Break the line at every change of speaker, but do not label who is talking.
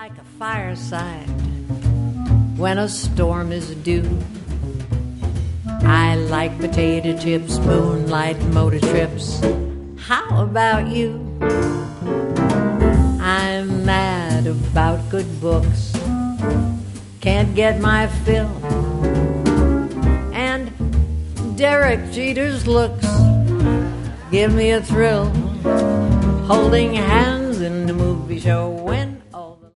like a fireside when a storm is due. I like potato chips, moonlight motor trips. How about you? I'm mad about good books, can't get my fill, and Derek Jeter's looks give me a thrill. Holding hands in the movie show when